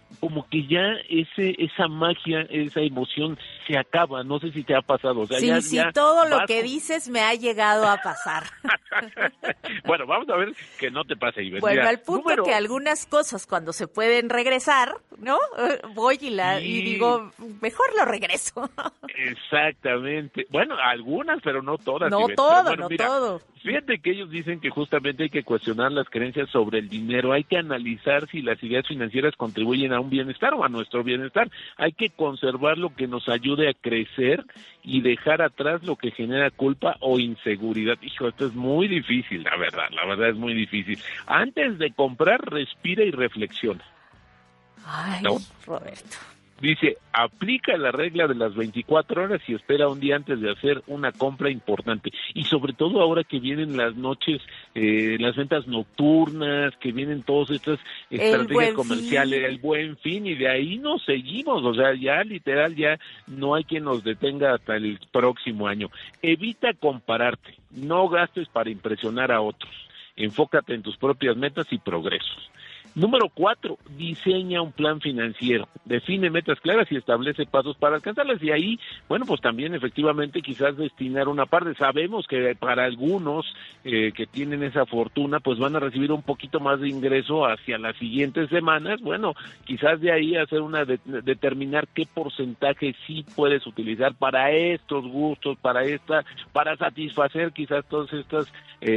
como que ya esa magia, esa emoción se acaba. No sé si te ha pasado. O sea, sí, todo lo que dices me ha llegado a pasar. Bueno, vamos a ver que no te pase, Ivette. Bueno, al punto que algunas cosas cuando se pueden regresar, ¿no? Voy y digo, mejor lo regreso. Exactamente. Bueno, algunas, pero no todas. No Ivette. todo, Bueno, no mira, todo. Fíjate que ellos dicen que justamente hay que cuestionar las creencias sobre el dinero, hay que analizar si las ideas financieras contribuyen a un bienestar o a nuestro bienestar, hay que conservar lo que nos ayude a crecer y dejar atrás lo que genera culpa o inseguridad. Hijo, esto es muy difícil, la verdad es muy difícil. Antes de comprar, respira y reflexiona. Ay, ¿no? Roberto. Dice, aplica la regla de las 24 horas y espera un día antes de hacer una compra importante. Y sobre todo ahora que vienen las noches, las ventas nocturnas, que vienen todas estas estrategias comerciales, el Buen Fin, y de ahí nos seguimos. O sea, ya literal, ya no hay quien nos detenga hasta el próximo año. Evita compararte, no gastes para impresionar a otros. Enfócate en tus propias metas y progresos. Número 4, diseña un plan financiero, define metas claras y establece pasos para alcanzarlas, y ahí, bueno, pues también efectivamente quizás destinar una parte. Sabemos que para algunos que tienen esa fortuna, pues van a recibir un poquito más de ingreso hacia las siguientes semanas. Bueno, quizás de ahí hacer determinar qué porcentaje sí puedes utilizar para estos gustos, para satisfacer quizás todas estas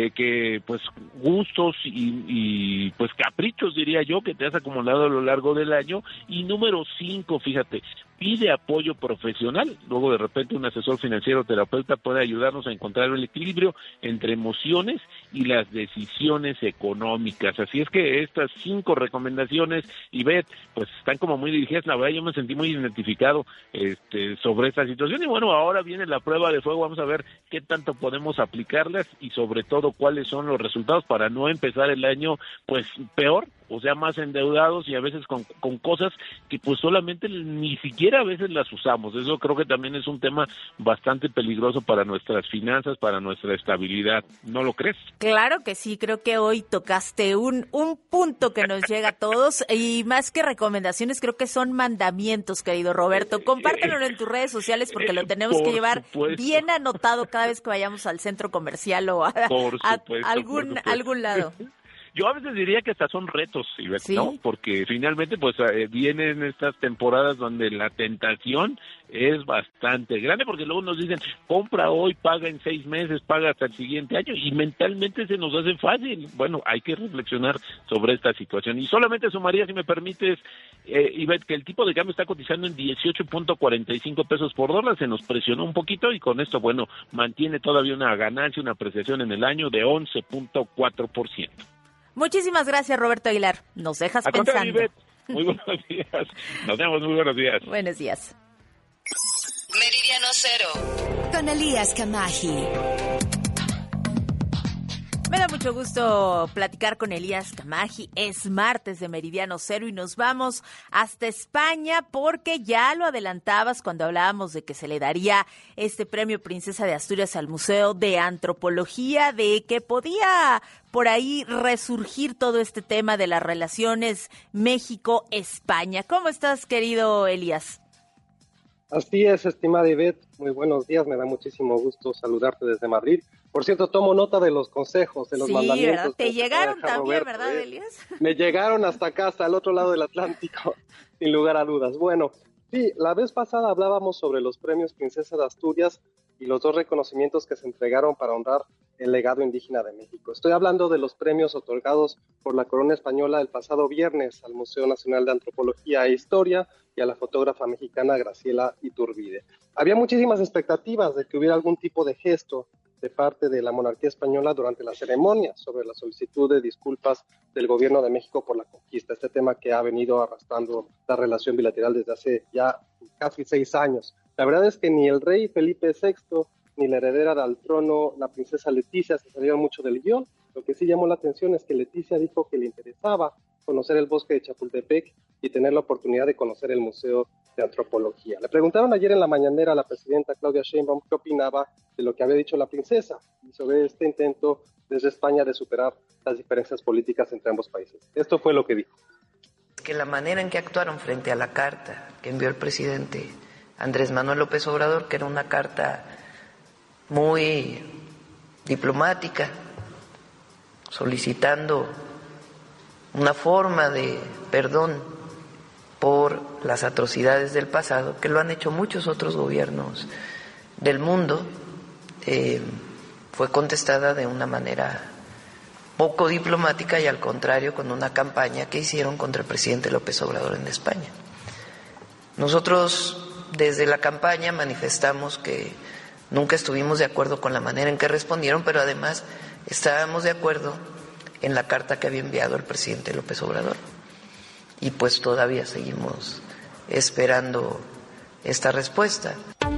gustos y pues caprichos, diría yo, que te has acumulado a lo largo del año. Y número 5, fíjate, pide apoyo profesional. Luego de repente un asesor financiero o terapeuta puede ayudarnos a encontrar el equilibrio entre emociones y las decisiones económicas. Así es que estas 5 recomendaciones, Ivette, pues están como muy dirigidas. La verdad, yo me sentí muy identificado sobre esta situación, y bueno, ahora viene la prueba de fuego. Vamos a ver qué tanto podemos aplicarlas y sobre todo cuáles son los resultados para no empezar el año pues peor, o sea, más endeudados y a veces con cosas que pues solamente ni siquiera a veces las usamos. Eso creo que también es un tema bastante peligroso para nuestras finanzas, para nuestra estabilidad. ¿No lo crees? Claro que sí, creo que hoy tocaste un punto que nos llega a todos, y más que recomendaciones, creo que son mandamientos, querido Roberto. Compártelo en tus redes sociales porque lo tenemos que llevar bien anotado cada vez que vayamos al centro comercial o a algún lado. Yo a veces diría que hasta son retos, ¿sí? ¿No? Porque finalmente pues vienen estas temporadas donde la tentación es bastante grande, porque luego nos dicen, compra hoy, paga en 6 meses, paga hasta el siguiente año, y mentalmente se nos hace fácil. Bueno, hay que reflexionar sobre esta situación. Y solamente sumaría, si me permites, Ivette, que el tipo de cambio está cotizando en 18.45 pesos por dólar, se nos presionó un poquito, y con esto, bueno, mantiene todavía una ganancia, una apreciación en el año de 11.4%. Muchísimas gracias, Roberto Aguilar. Nos dejas pensando. Muy buenos días. Nos vemos, muy buenos días. Buenos días. Meridiano Cero, con Elías Camaji. Me da mucho gusto platicar con Elías Camaji. Es martes de Meridiano Cero y nos vamos hasta España porque ya lo adelantabas cuando hablábamos de que se le daría este premio Princesa de Asturias al Museo de Antropología, de que podía por ahí resurgir todo este tema de las relaciones México-España. ¿Cómo estás, querido Elías? Así es, estimada Ivette. Muy buenos días, me da muchísimo gusto saludarte desde Madrid. Por cierto, tomo nota de los consejos, de los mandamientos. ¿Verdad? Te llegaron también, Roberto, ¿verdad, Elías? Me llegaron hasta acá, hasta el otro lado del Atlántico, sin lugar a dudas. Bueno, sí, la vez pasada hablábamos sobre los premios Princesa de Asturias y los 2 reconocimientos que se entregaron para honrar el legado indígena de México. Estoy hablando de los premios otorgados por la Corona Española el pasado viernes al Museo Nacional de Antropología e Historia y a la fotógrafa mexicana Graciela Iturbide. Había muchísimas expectativas de que hubiera algún tipo de gesto de parte de la monarquía española durante la ceremonia sobre la solicitud de disculpas del gobierno de México por la conquista, este tema que ha venido arrastrando la relación bilateral desde hace ya casi 6 años. La verdad es que ni el rey Felipe VI ni la heredera al trono, la princesa Leticia, se salieron mucho del guión. Lo que sí llamó la atención es que Leticia dijo que le interesaba conocer el bosque de Chapultepec y tener la oportunidad de conocer el Museo de Antropología. Le preguntaron ayer en la mañanera a la presidenta Claudia Sheinbaum qué opinaba de lo que había dicho la princesa y sobre este intento desde España de superar las diferencias políticas entre ambos países. Esto fue lo que dijo. que la manera en que actuaron frente a la carta que envió el presidente Andrés Manuel López Obrador, que era una carta muy diplomática, solicitando una forma de perdón por las atrocidades del pasado, que lo han hecho muchos otros gobiernos del mundo, fue contestada de una manera poco diplomática y al contrario con una campaña que hicieron contra el presidente López Obrador en España. Nosotros desde la campaña manifestamos que nunca estuvimos de acuerdo con la manera en que respondieron, pero además estábamos de acuerdo en la carta que había enviado el presidente López Obrador. Y pues todavía seguimos esperando esta respuesta.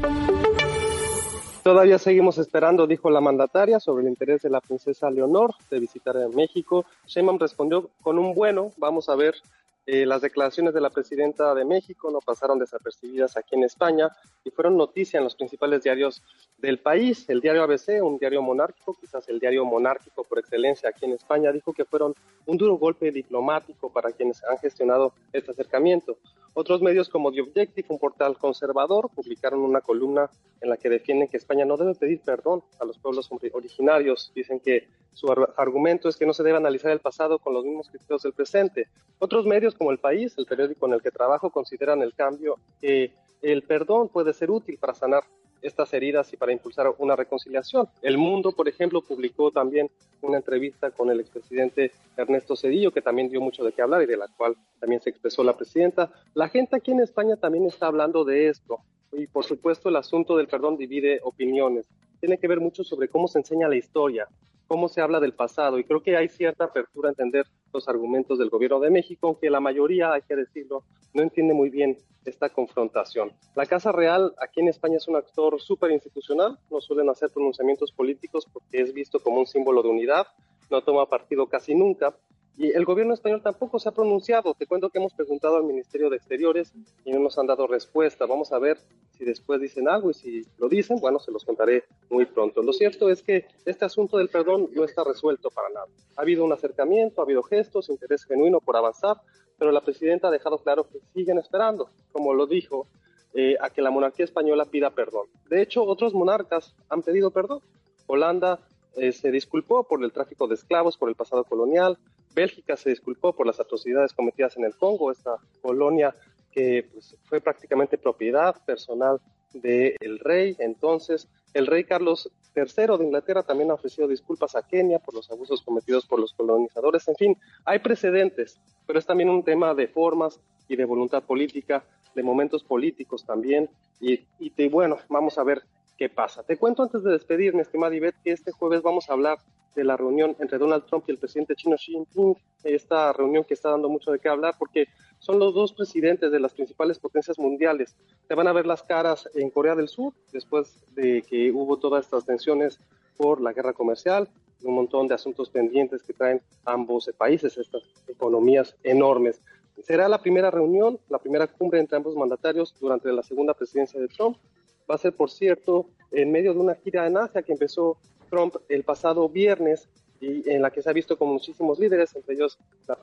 Todavía seguimos esperando, dijo la mandataria, sobre el interés de la princesa Leonor de visitar México. Sheinbaum respondió con un bueno, vamos a ver. Las declaraciones de la presidenta de México no pasaron desapercibidas aquí en España y fueron noticia en los principales diarios del país. El diario ABC, un diario monárquico, quizás el diario monárquico por excelencia aquí en España, dijo que fueron un duro golpe diplomático para quienes han gestionado este acercamiento. Otros medios como The Objective, un portal conservador, publicaron una columna en la que defienden que España no debe pedir perdón a los pueblos originarios. Dicen que su argumento es que no se debe analizar el pasado con los mismos criterios del presente. Otros medios como El País, el periódico en el que trabajo, consideran el cambio que el perdón puede ser útil para sanar estas heridas y para impulsar una reconciliación. El Mundo, por ejemplo, publicó también una entrevista con el expresidente Ernesto Zedillo, que también dio mucho de qué hablar y de la cual también se expresó la presidenta. La gente aquí en España también está hablando de esto y, por supuesto, el asunto del perdón divide opiniones. Tiene que ver mucho sobre cómo se enseña la historia, cómo se habla del pasado, y creo que hay cierta apertura a entender los argumentos del gobierno de México, aunque la mayoría, hay que decirlo, no entiende muy bien esta confrontación. La Casa Real aquí en España es un actor súper institucional, no suelen hacer pronunciamientos políticos porque es visto como un símbolo de unidad, no toma partido casi nunca, y el gobierno español tampoco se ha pronunciado. Te cuento que hemos preguntado al Ministerio de Exteriores y no nos han dado respuesta. Vamos a ver si después dicen algo, y si lo dicen, bueno, se los contaré muy pronto. Lo cierto es que este asunto del perdón no está resuelto para nada. Ha habido un acercamiento, ha habido gestos, interés genuino por avanzar, pero la presidenta ha dejado claro que siguen esperando, como lo dijo, a que la monarquía española pida perdón. De hecho, otros monarcas han pedido perdón. Holanda se disculpó por el tráfico de esclavos, por el pasado colonial. Bélgica se disculpó por las atrocidades cometidas en el Congo, esta colonia que pues, fue prácticamente propiedad personal del rey. Entonces, el rey Carlos III de Inglaterra también ha ofrecido disculpas a Kenia por los abusos cometidos por los colonizadores. En fin, hay precedentes, pero es también un tema de formas y de voluntad política, de momentos políticos también. Y bueno, vamos a ver qué pasa. Te cuento antes de despedirme, estimada Ivette, que este jueves vamos a hablar de la reunión entre Donald Trump y el presidente chino Xi Jinping, esta reunión que está dando mucho de qué hablar porque son los dos presidentes de las principales potencias mundiales. Se van a ver las caras en Corea del Sur después de que hubo todas estas tensiones por la guerra comercial, un montón de asuntos pendientes que traen ambos países, estas economías enormes. Será la primera reunión, la primera cumbre entre ambos mandatarios durante la segunda presidencia de Trump. Va a ser, por cierto, en medio de una gira en Asia que empezó Trump el pasado viernes y en la que se ha visto con muchísimos líderes, entre ellos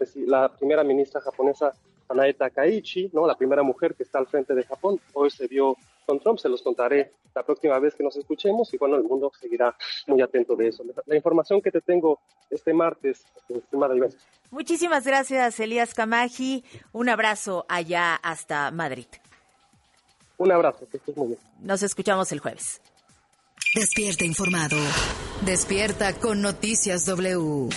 la primera ministra japonesa Sanae Takaichi, ¿no? La primera mujer que está al frente de Japón. Hoy se vio con Trump, se los contaré la próxima vez que nos escuchemos y bueno, el mundo seguirá muy atento de eso. La información que te tengo este martes, estimada Ivette. Muchísimas gracias, Elías Camaji. Un abrazo allá hasta Madrid. Un abrazo, que estés muy bien. Nos escuchamos el jueves. Despierta informado. Despierta con Noticias W.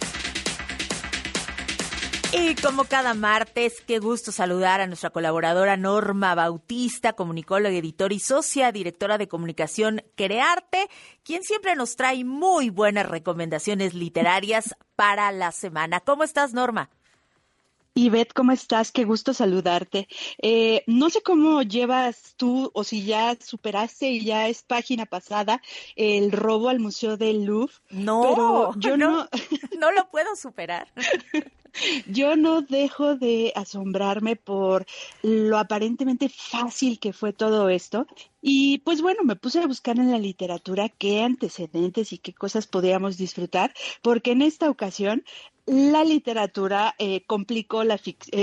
Y como cada martes, qué gusto saludar a nuestra colaboradora Norma Bautista, comunicóloga, editora y socia, directora de comunicación Crearte, quien siempre nos trae muy buenas recomendaciones literarias para la semana. ¿Cómo estás, Norma? Ivette, ¿cómo estás? Qué gusto saludarte. No sé cómo llevas tú o si ya superaste y ya es página pasada el robo al Museo del Louvre. No, pero yo no lo puedo superar. Yo no dejo de asombrarme por lo aparentemente fácil que fue todo esto. Y pues bueno, me puse a buscar en la literatura qué antecedentes y qué cosas podíamos disfrutar, porque en esta ocasión la literatura complicó la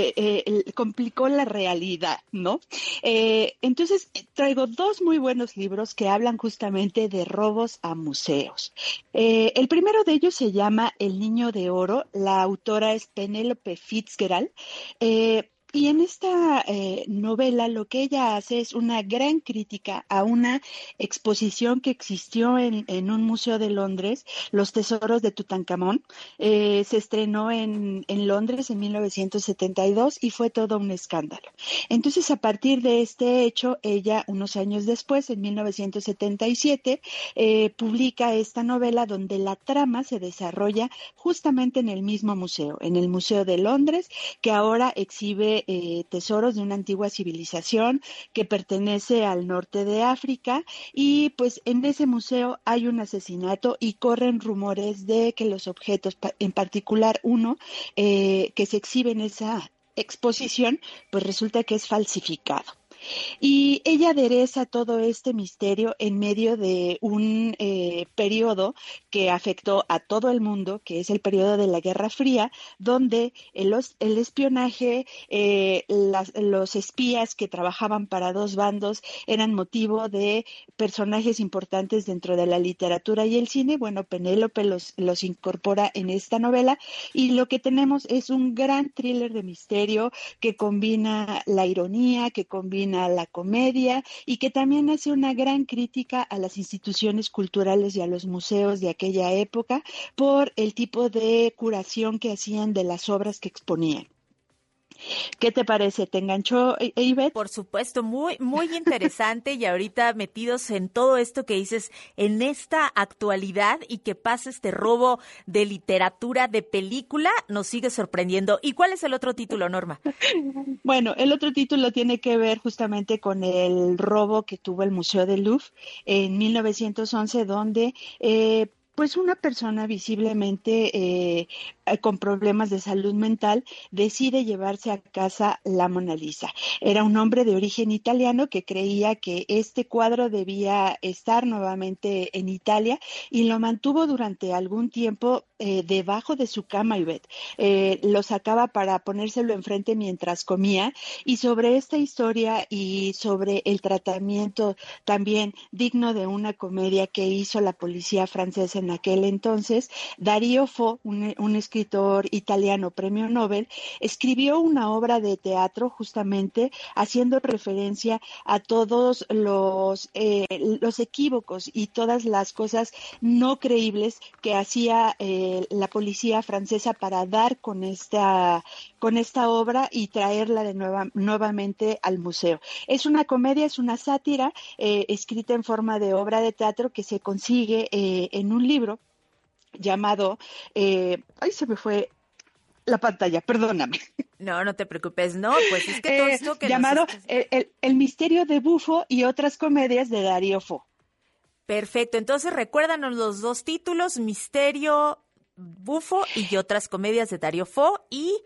realidad, ¿no? Entonces, traigo dos muy buenos libros que hablan justamente de robos a museos. El primero de ellos se llama El Niño de Oro. La autora es Penélope Fitzgerald. Y en esta novela lo que ella hace es una gran crítica a una exposición que existió en un museo de Londres, Los Tesoros de Tutankamón. Se estrenó en Londres en 1972 y fue todo un escándalo. Entonces, a partir de este hecho, ella, unos años después, en 1977, publica esta novela donde la trama se desarrolla justamente en el mismo museo, en el Museo de Londres, que ahora exhibe tesoros de una antigua civilización que pertenece al norte de África, y pues en ese museo hay un asesinato y corren rumores de que los objetos, en particular uno que se exhibe en esa exposición, pues resulta que es falsificado. Y ella adereza todo este misterio en medio de un periodo que afectó a todo el mundo, que es el periodo de la Guerra Fría, donde el espionaje, los espías que trabajaban para dos bandos eran motivo de personajes importantes dentro de la literatura y el cine. Bueno, Penélope los incorpora en esta novela, y lo que tenemos es un gran thriller de misterio que combina la ironía, que combina la comedia, y que también hace una gran crítica a las instituciones culturales y a los museos de aquella época por el tipo de curación que hacían de las obras que exponían. ¿Qué te parece? ¿Te enganchó, Ivette? Por supuesto, muy, muy interesante, y ahorita metidos en todo esto que dices, en esta actualidad, y que pasa este robo de literatura, de película, nos sigue sorprendiendo. ¿Y cuál es el otro título, Norma? Bueno, el otro título tiene que ver justamente con el robo que tuvo el Museo del Louvre en 1911, donde pues una persona visiblemente con problemas de salud mental decide llevarse a casa la Mona Lisa. Era un hombre de origen italiano que creía que este cuadro debía estar nuevamente en Italia, y lo mantuvo durante algún tiempo debajo de su cama, Ivette. Lo sacaba para ponérselo enfrente mientras comía, y sobre esta historia y sobre el tratamiento también digno de una comedia que hizo la policía francesa en aquel entonces, Dario Fo, un escritor italiano premio Nobel, escribió una obra de teatro justamente haciendo referencia a todos los equívocos y todas las cosas no creíbles que hacía la policía francesa para dar con esta obra y traerla nuevamente al museo. Es una comedia, es una sátira escrita en forma de obra de teatro que se consigue en un libro llamado, se me fue la pantalla, perdóname. No te preocupes, no, pues es que todo esto que llamado El misterio de Buffo y otras comedias de Dario Fo. Perfecto, entonces recuérdanos los dos títulos, Misterio Buffo y otras comedias de Dario Fo, y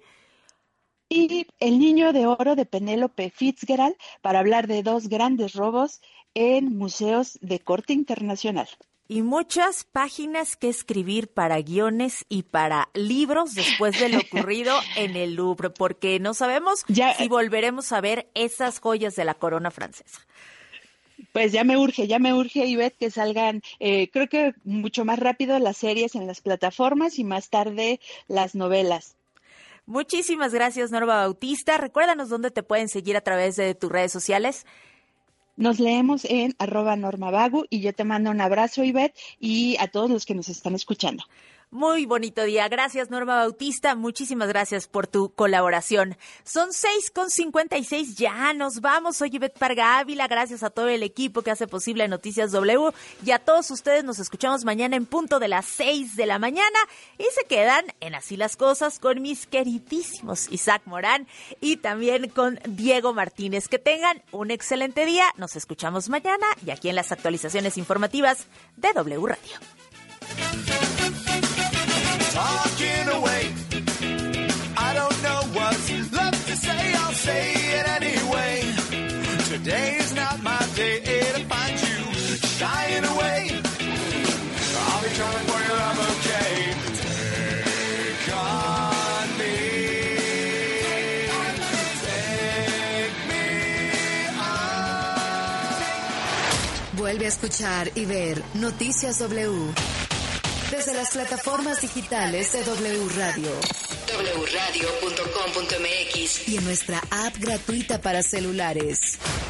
El Niño de Oro de Penélope Fitzgerald, para hablar de dos grandes robos en museos de corte internacional. Y muchas páginas que escribir para guiones y para libros después de lo ocurrido en el Louvre, porque no sabemos si volveremos a ver esas joyas de la corona francesa. Pues ya me urge, Ivette, que salgan, creo que mucho más rápido las series en las plataformas y más tarde las novelas. Muchísimas gracias, Norma Bautista. Recuérdanos dónde te pueden seguir a través de tus redes sociales. Nos leemos en @normabagu, y yo te mando un abrazo, Ivette, y a todos los que nos están escuchando. Muy bonito día. Gracias, Norma Bautista. Muchísimas gracias por tu colaboración. Son 6:56. Ya nos vamos. Soy Ivette Parga Ávila. Gracias a todo el equipo que hace posible Noticias W. Y a todos ustedes nos escuchamos mañana en punto de las 6 de la mañana. Y se quedan en Así las Cosas con mis queridísimos Isaac Morán y también con Diego Martínez. Que tengan un excelente día. Nos escuchamos mañana y aquí en las actualizaciones informativas de W Radio. Talking away, I don't know what's left to say, I'll say it anyway. Today's not my day to find you shying away. I'll be coming for your love, okay? Take on. escuchar y ver Noticias W desde las plataformas digitales de W Radio, wradio.com.mx y en nuestra app gratuita para celulares.